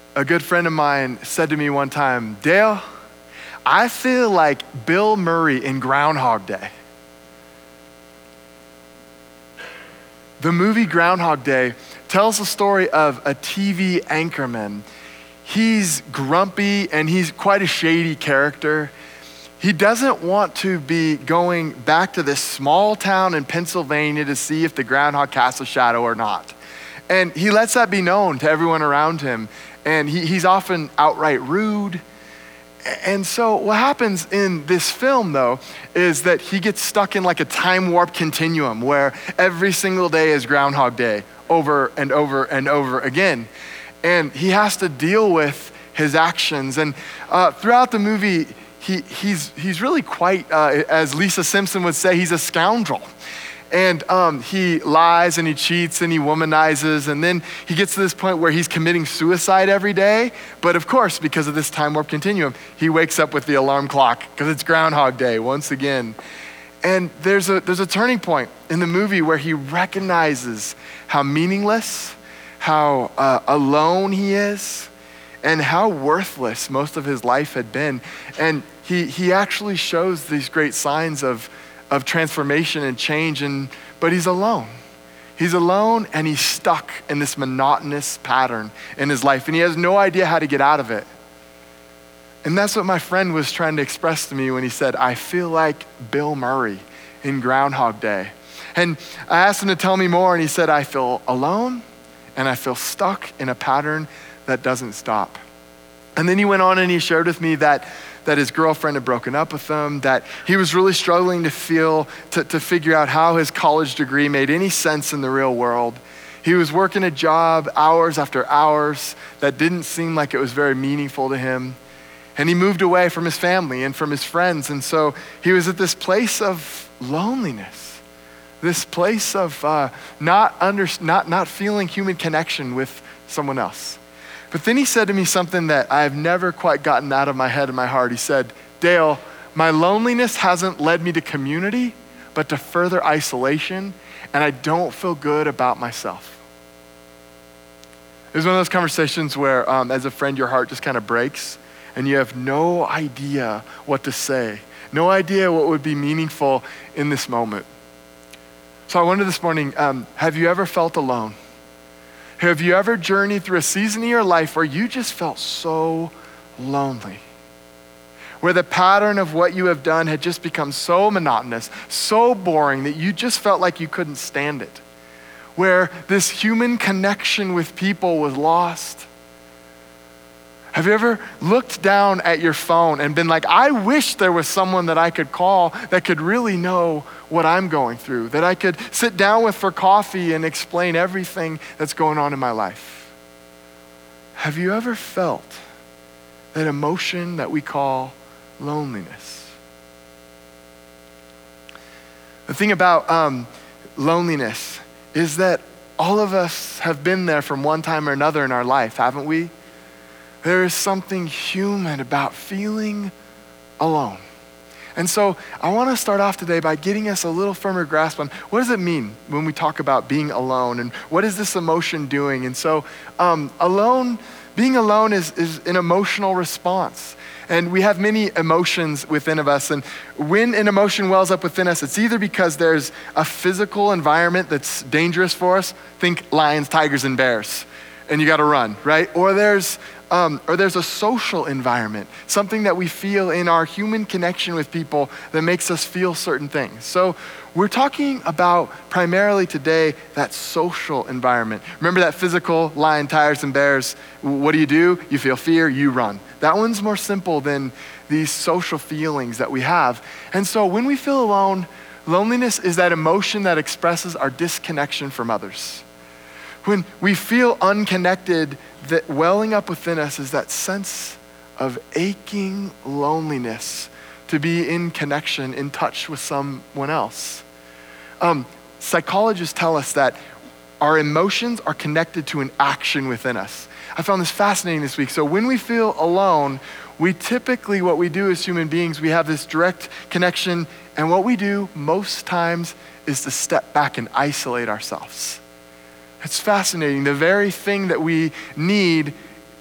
A good friend of mine said to me one time, Dale, I feel like Bill Murray in Groundhog Day. The movie Groundhog Day tells the story of a TV anchorman. He's grumpy and he's quite a shady character. He doesn't want to be going back to this small town in Pennsylvania to see if the groundhog casts a shadow or not. And he lets that be known to everyone around him. And he's often outright rude. And so what happens in this film, though, is that he gets stuck in like a time warp continuum where every single day is Groundhog Day over and over and over again. And he has to deal with his actions. And throughout the movie, he's really quite, as Lisa Simpson would say, he's a scoundrel. And he lies and he cheats and he womanizes, and then he gets to this point where he's committing suicide every day. But of course, because of this time warp continuum, he wakes up with the alarm clock because it's Groundhog Day once again. And there's a turning point in the movie where he recognizes how meaningless, how alone he is, and how worthless most of his life had been. And he actually shows these great signs of transformation and change, but he's alone. He's alone and he's stuck in this monotonous pattern in his life, and he has no idea how to get out of it. And that's what my friend was trying to express to me when he said, I feel like Bill Murray in Groundhog Day. And I asked him to tell me more, and he said, I feel alone and I feel stuck in a pattern that doesn't stop. And then he went on and he shared with me that his girlfriend had broken up with him, that he was really struggling to figure out how his college degree made any sense in the real world. He was working a job hours after hours that didn't seem like it was very meaningful to him. And he moved away from his family and from his friends. And so he was at this place of loneliness, this place of not feeling human connection with someone else. But then he said to me something that I've never quite gotten out of my head and my heart. He said, Dale, my loneliness hasn't led me to community, but to further isolation, and I don't feel good about myself. It was one of those conversations where, as a friend, your heart just kind of breaks, and you have no idea what to say, no idea what would be meaningful in this moment. So I wonder this morning, have you ever felt alone? Have you ever journeyed through a season of your life where you just felt so lonely? Where the pattern of what you have done had just become so monotonous, so boring that you just felt like you couldn't stand it? Where this human connection with people was lost? Have you ever looked down at your phone and been like, I wish there was someone that I could call that could really know what I'm going through, that I could sit down with for coffee and explain everything that's going on in my life? Have you ever felt that emotion that we call loneliness? The thing about loneliness is that all of us have been there from one time or another in our life, haven't we? There is something human about feeling alone. And so I want to start off today by getting us a little firmer grasp on what does it mean when we talk about being alone, and what is this emotion doing? And so being alone is an emotional response. And we have many emotions within of us. And when an emotion wells up within us, it's either because there's a physical environment that's dangerous for us. Think lions, tigers, and bears. And you got to run, right? Or there's a social environment, something that we feel in our human connection with people that makes us feel certain things. So we're talking about primarily today that social environment. Remember that physical lion, tigers, and bears? What do? You feel fear, you run. That one's more simple than these social feelings that we have. And so when we feel alone, loneliness is that emotion that expresses our disconnection from others. When we feel unconnected, that welling up within us is that sense of aching loneliness to be in connection, in touch with someone else. Psychologists tell us that our emotions are connected to an action within us. I found this fascinating this week. So when we feel alone, we typically, what we do as human beings, we have this direct connection, and what we do most times is to step back and isolate ourselves. It's fascinating. The very thing that we need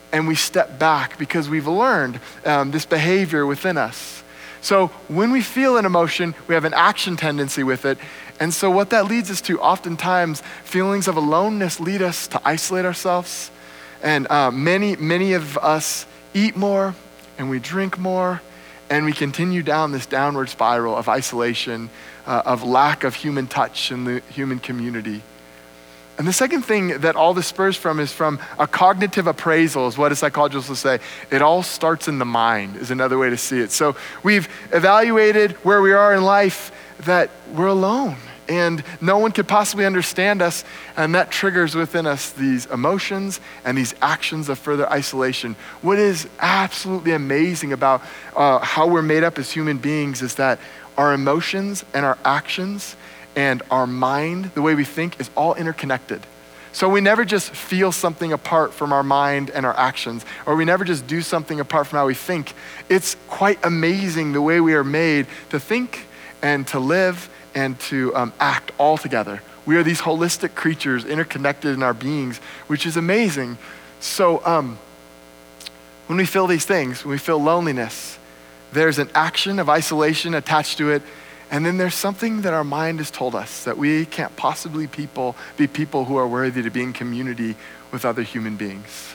and we step back because we've learned this behavior within us. So when we feel an emotion, we have an action tendency with it. And so what that leads us to, oftentimes, feelings of aloneness lead us to isolate ourselves. And many of us eat more and we drink more, and we continue down this downward spiral of isolation, of lack of human touch in the human community. And the second thing that all this spurs from is from a cognitive appraisal, is what a psychologist will say. It all starts in the mind, is another way to see it. So we've evaluated where we are in life, that we're alone and no one could possibly understand us, and that triggers within us these emotions and these actions of further isolation. What is absolutely amazing about how we're made up as human beings is that our emotions and our actions and our mind, the way we think, is all interconnected. So we never just feel something apart from our mind and our actions, or we never just do something apart from how we think. It's quite amazing the way we are made to think and to live and to act all together. We are these holistic creatures interconnected in our beings, which is amazing. So when we feel these things, when we feel loneliness, there's an action of isolation attached to it. And then there's something that our mind has told us, that we can't possibly be people who are worthy to be in community with other human beings.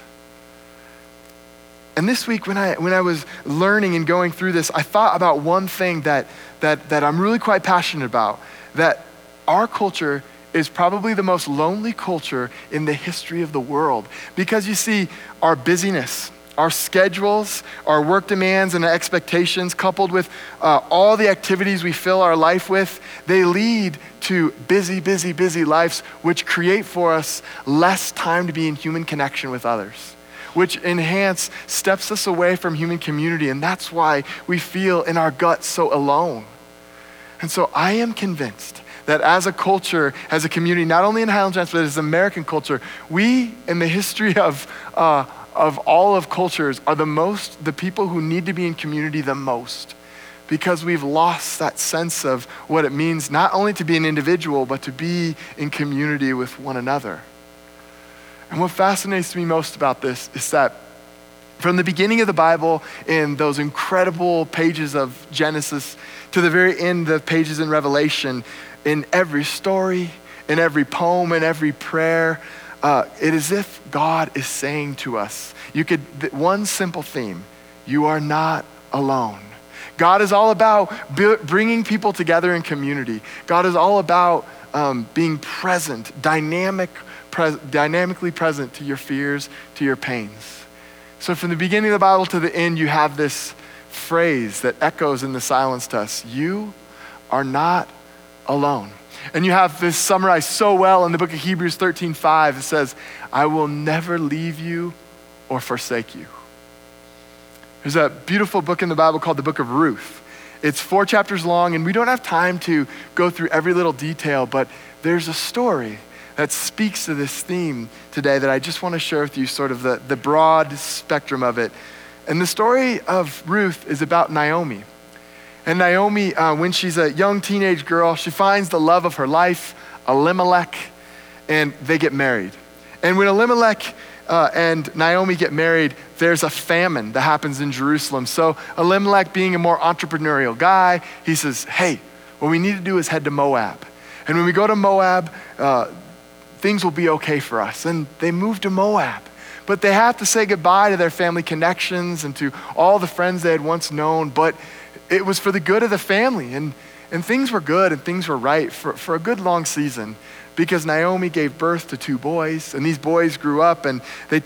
And this week when I was learning and going through this, I thought about one thing that I'm really quite passionate about, that our culture is probably the most lonely culture in the history of the world. Because you see, our busyness, our schedules, our work demands and expectations, coupled with all the activities we fill our life with, they lead to busy lives, which create for us less time to be in human connection with others, which steps us away from human community. And that's why we feel in our guts so alone. And so I am convinced that as a culture, as a community, not only in Highland Giants, but as American culture, we in the history of all of cultures are the people who need to be in community the most, because we've lost that sense of what it means not only to be an individual, but to be in community with one another. And what fascinates me most about this is that from the beginning of the Bible, in those incredible pages of Genesis, to the very end of pages in Revelation, in every story, in every poem, in every prayer, it is as if God is saying to us, one simple theme: you are not alone. God is all about bringing people together in community. God is all about being present, dynamically present to your fears, to your pains. So from the beginning of the Bible to the end, you have this phrase that echoes in the silence to us: you are not alone. And you have this summarized so well in the book of Hebrews 13:5. It says, I will never leave you or forsake you. There's a beautiful book in the Bible called the book of Ruth. It's 4 chapters long, and we don't have time to go through every little detail, but there's a story that speaks to this theme today that I just want to share with you, sort of the broad spectrum of it. And the story of Ruth is about Naomi. And Naomi, when she's a young teenage girl, she finds the love of her life, Elimelech, and they get married. And when Elimelech and Naomi get married, there's a famine that happens in Jerusalem. So Elimelech, being a more entrepreneurial guy, he says, hey, what we need to do is head to Moab. And when we go to Moab, things will be okay for us. And they move to Moab. But they have to say goodbye to their family connections and to all the friends they had once known. But it was for the good of the family. And things were good and things were right for a good long season, because Naomi gave birth to 2 boys. And these boys grew up and they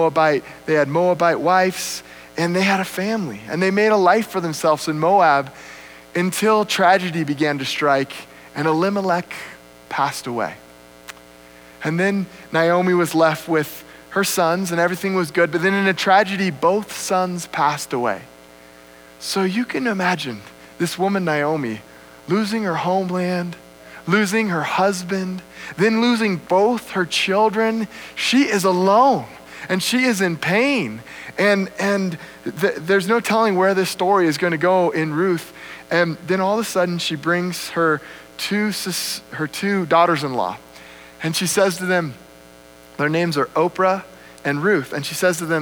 had Moabite wives, and they had a family. And they made a life for themselves in Moab until tragedy began to strike and Elimelech passed away. And then Naomi was left with her sons and everything was good. But then in a tragedy, both sons passed away. So you can imagine this woman, Naomi, losing her homeland, losing her husband, then losing both her children. She is alone and she is in pain. And there's no telling where this story is going to go in Ruth. And then all of a sudden she brings her two daughters-in-law. And she says to them, their names are Oprah and Ruth. And she says to them,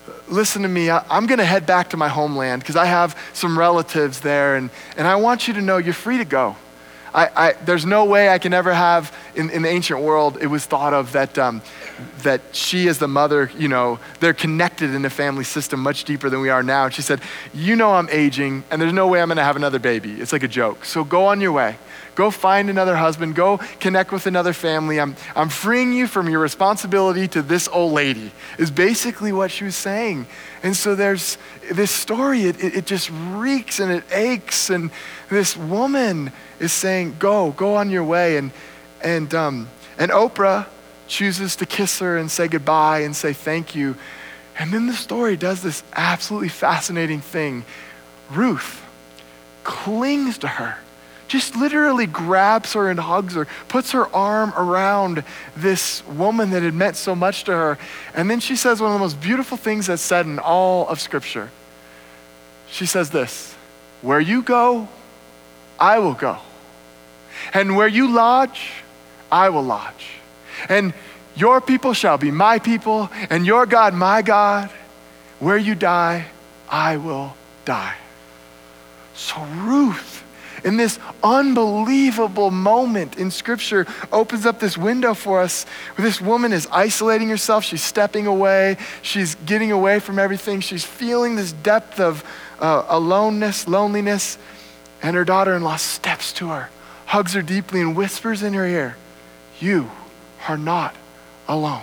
listen to me, I'm gonna head back to my homeland because I have some relatives there, and I want you to know you're free to go. There's no way I can ever have, in the ancient world, it was thought of that she as the mother, they're connected in the family system much deeper than we are now. And she said, I'm aging and there's no way I'm gonna have another baby. It's like a joke. So go on your way. Go find another husband, go connect with another family. I'm freeing you from your responsibility to this old lady, is basically what she was saying. And so there's this story, it just reeks and it aches, and this woman is saying, go on your way. And Oprah chooses to kiss her and say goodbye and say thank you. And then the story does this absolutely fascinating thing. Ruth clings to her, just literally grabs her and hugs her, puts her arm around this woman that had meant so much to her. And then she says one of the most beautiful things that's said in all of Scripture. She says this, where you go, I will go. And where you lodge, I will lodge. And your people shall be my people, and your God, my God. Where you die, I will die. So Ruth, in this unbelievable moment in Scripture, opens up this window for us where this woman is isolating herself. She's stepping away. She's getting away from everything. She's feeling this depth of aloneness, loneliness. And her daughter-in-law steps to her, hugs her deeply, and whispers in her ear, you are not alone.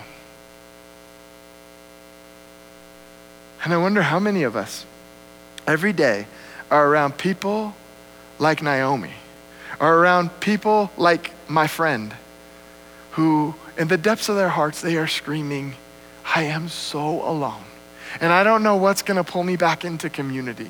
And I wonder how many of us every day are around people like Naomi, or around people like my friend, who in the depths of their hearts, they are screaming, I am so alone. And I don't know what's gonna pull me back into community.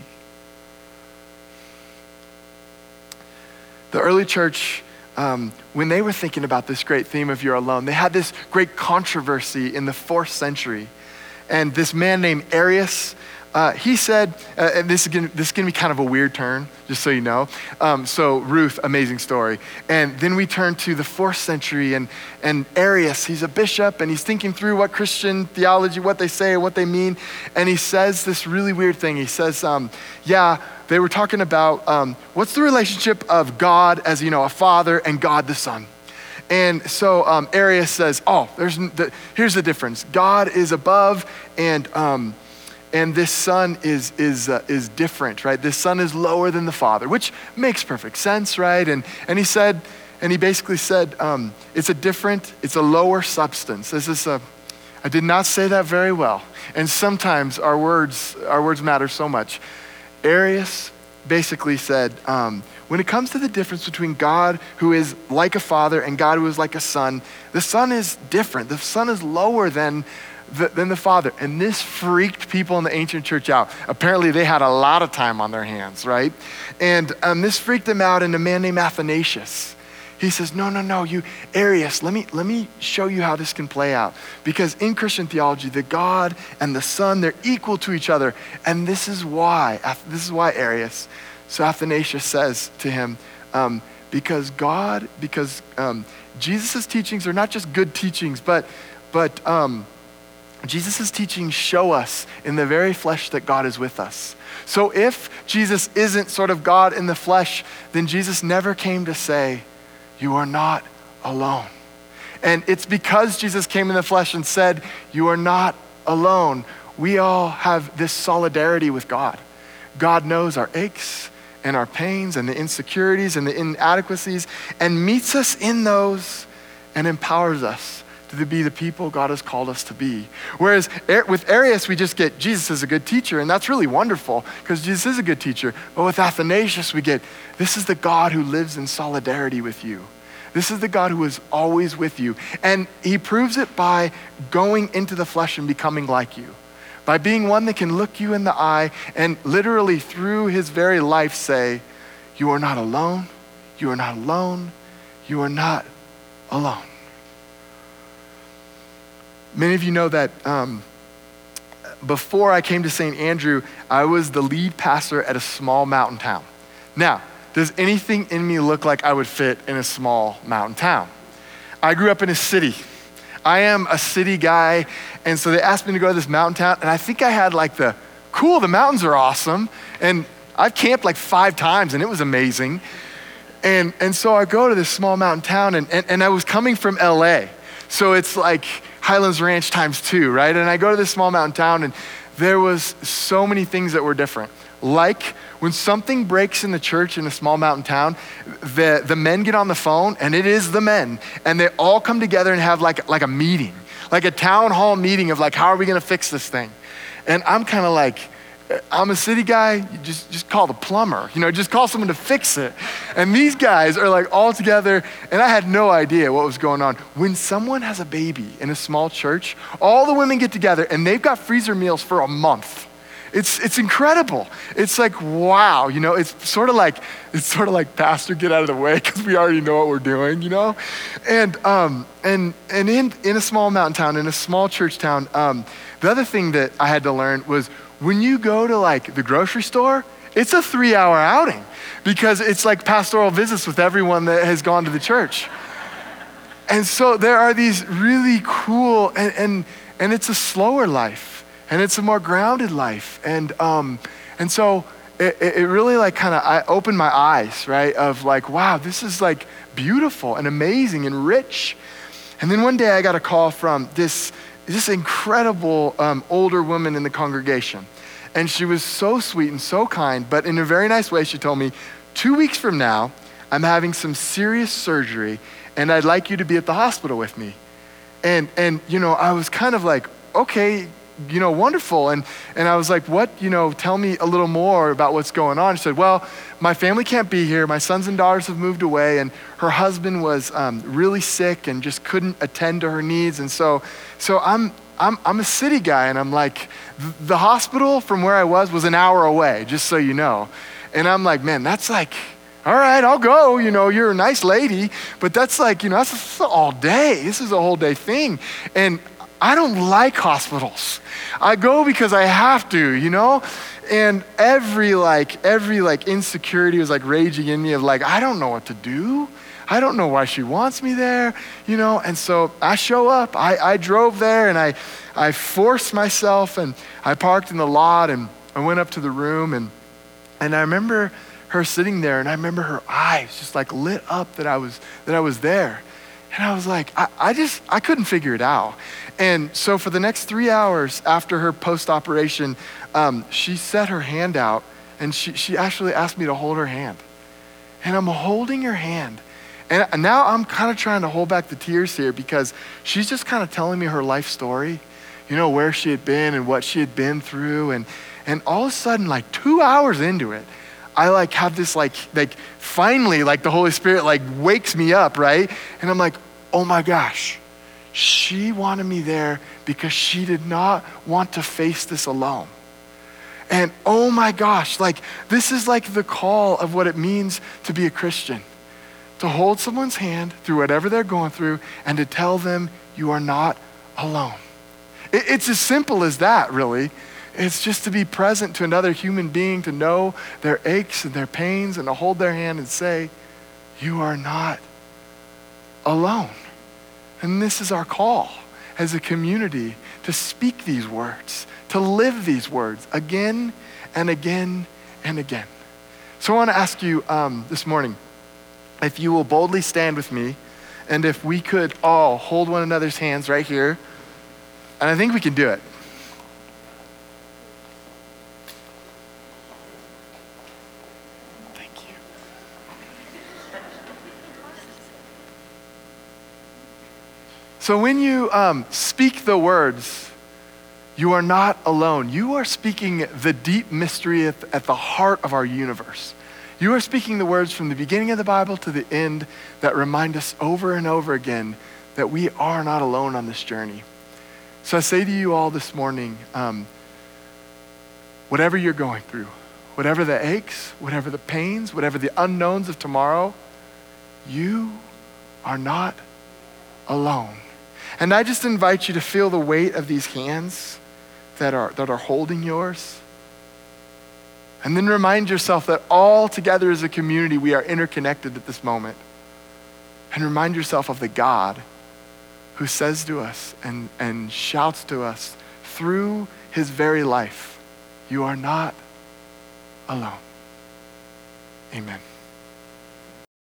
The early church, when they were thinking about this great theme of you're alone, they had this great controversy in the 4th century. And this man named Arius, he said, and this is gonna be kind of a weird turn, just so you know. So Ruth, amazing story. And then we turn to the 4th century, and Arius, he's a bishop, and he's thinking through what Christian theology, what they say, what they mean. And he says this really weird thing. He says, they were talking about what's the relationship of God as, a father, and God the Son. And so Arius says, here's the difference. God is above, and this son is different, right? This son is lower than the father, which makes perfect sense, right? And he basically said, it's a lower substance. I did not say that very well. And sometimes our words matter so much. Arius basically said, when it comes to the difference between God who is like a father and God who is like a son, the son is different. The son is lower than the father. And this freaked people in the ancient church out. Apparently they had a lot of time on their hands, right? And this freaked them out, and a man named Athanasius, he says, no, you, Arius, let me show you how this can play out. Because in Christian theology, the God and the Son, they're equal to each other. And this is why Arius. So Athanasius says to him, because Jesus' teachings are not just good teachings, but Jesus' teachings show us in the very flesh that God is with us. So if Jesus isn't sort of God in the flesh, then Jesus never came to say, you are not alone. And it's because Jesus came in the flesh and said, you are not alone, we all have this solidarity with God. God knows our aches and our pains and the insecurities and the inadequacies, and meets us in those and empowers us to be the people God has called us to be. Whereas with Arius, we just get Jesus is a good teacher, and that's really wonderful because Jesus is a good teacher. But with Athanasius, we get, this is the God who lives in solidarity with you. This is the God who is always with you. And he proves it by going into the flesh and becoming like you. By being one that can look you in the eye and literally through his very life say, you are not alone, you are not alone, you are not alone. Many of you know that before I came to St. Andrew, I was the lead pastor at a small mountain town. Now, does anything in me look like I would fit in a small mountain town? I grew up in a city. I am a city guy, and so they asked me to go to this mountain town, and I think I had like the mountains are awesome, and I've camped like 5 times, and it was amazing. And so I go to this small mountain town, and I was coming from LA, so it's like Highlands Ranch times 2, right? And I go to this small mountain town, and there was so many things that were different. Like when something breaks in the church in a small mountain town, the men get on the phone, and it is the men, and they all come together and have like a meeting, like a town hall meeting of like, how are we gonna fix this thing? And I'm kind of like, I'm a city guy, you just call the plumber, just call someone to fix it. And these guys are like all together, and I had no idea what was going on. When someone has a baby in a small church, all the women get together and they've got freezer meals for a month. It's incredible. It's like, wow, it's sort of like, pastor, get out of the way, because we already know what we're doing, And in a small mountain town, in a small church town, the other thing that I had to learn was when you go to like the grocery store, it's a 3-hour outing, because it's like pastoral visits with everyone that has gone to the church. And so there are these really cool, and it's a slower life. And it's a more grounded life. And so it really like I opened my eyes, right? Of like, wow, this is like beautiful and amazing and rich. And then one day I got a call from this incredible older woman in the congregation. And she was so sweet and so kind, but in a very nice way, she told me, 2 weeks from now, I'm having some serious surgery, and I'd like you to be at the hospital with me. And I was kind of like, okay, wonderful. And I was like, what, tell me a little more about what's going on. She said, well, my family can't be here. My sons and daughters have moved away, and her husband was really sick and just couldn't attend to her needs. And so I'm a city guy, and I'm like, the hospital from where I was an hour away, just so you know. And I'm like, man, that's like, all right, I'll go, you're a nice lady, but that's like, that's all day. This is a whole day thing. And I don't like hospitals. I go because I have to, And every insecurity was like raging in me of like, I don't know what to do. I don't know why she wants me there, And so I show up. I drove there, and I forced myself, and I parked in the lot, and I went up to the room, and I remember her sitting there, and I remember her eyes just like lit up that I was there. And I was like, I couldn't figure it out. And so for the next 3 hours after her post-operation, she set her hand out, and she actually asked me to hold her hand. And I'm holding her hand. And now I'm kind of trying to hold back the tears here, because she's just kind of telling me her life story, where she had been and what she had been through. And all of a sudden, like 2 hours into it, I like have this like finally like the Holy Spirit like wakes me up, right? And I'm like, oh my gosh, she wanted me there because she did not want to face this alone. And oh my gosh, like this is like the call of what it means to be a Christian. To hold someone's hand through whatever they're going through, and to tell them you are not alone. It's as simple as that, really. It's just to be present to another human being, to know their aches and their pains, and to hold their hand and say, you are not alone. And this is our call as a community, to speak these words, to live these words again and again and again. So I want to ask you this morning, if you will boldly stand with me, and if we could all hold one another's hands right here, and I think we can do it. Thank you. So when you speak the words, you are not alone. You are speaking the deep mystery at the heart of our universe. You are speaking the words from the beginning of the Bible to the end that remind us over and over again that we are not alone on this journey. So I say to you all this morning, whatever you're going through, whatever the aches, whatever the pains, whatever the unknowns of tomorrow, you are not alone. And I just invite you to feel the weight of these hands that are holding yours. And then remind yourself that all together as a community, we are interconnected at this moment. And remind yourself of the God who says to us and shouts to us through his very life, you are not alone. Amen.